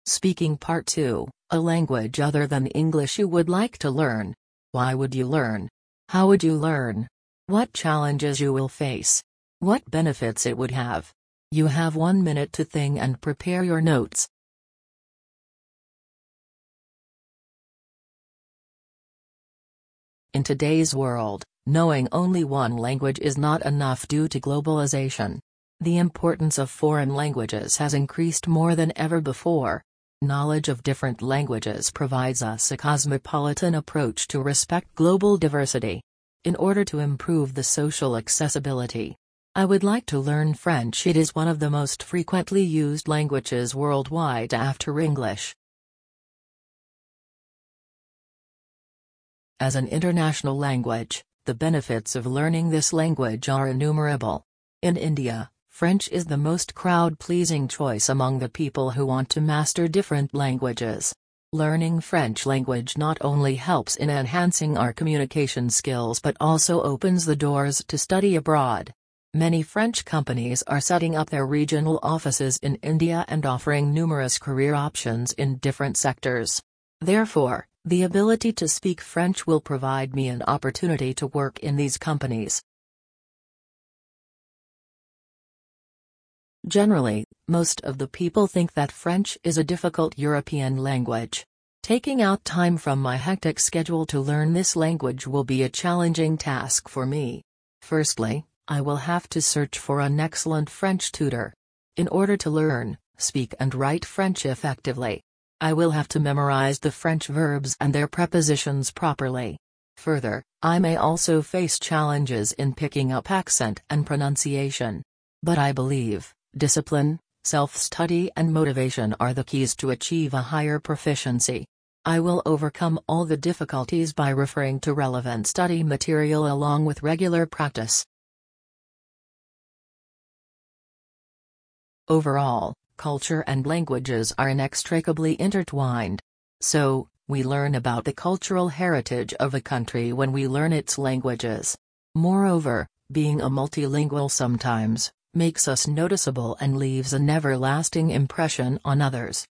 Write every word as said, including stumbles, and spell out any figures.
Speaking Part two, a language other than English you would like to learn. Why would you learn? How would you learn? What challenges you will face? What benefits it would have? You have one minute to think and prepare your notes. In today's world, knowing only one language is not enough due to globalization. The importance of foreign languages has increased more than ever before. Knowledge of different languages provides us a cosmopolitan approach to respect global diversity. In order to improve the social accessibility, I would like to learn French. It is one of the most frequently used languages worldwide after English. As an international language, the benefits of learning this language are innumerable. In India, French is the most crowd-pleasing choice among the people who want to master different languages. Learning French language not only helps in enhancing our communication skills but also opens the doors to study abroad. Many French companies are setting up their regional offices in India and offering numerous career options in different sectors. Therefore, the ability to speak French will provide me an opportunity to work in these companies. Generally, most of the people think that French is a difficult European language. Taking out time from my hectic schedule to learn this language will be a challenging task for me. Firstly, I will have to search for an excellent French tutor. In order to learn, speak and write French effectively, I will have to memorize the French verbs and their prepositions properly. Further, I may also face challenges in picking up accent and pronunciation. But I believe discipline, self-study and motivation are the keys to achieve a higher proficiency. I will overcome all the difficulties by referring to relevant study material along with regular practice. Overall, culture and languages are inextricably intertwined. So, we learn about the cultural heritage of a country when we learn its languages. Moreover, being a multilingual sometimes makes us noticeable and leaves an everlasting impression on others.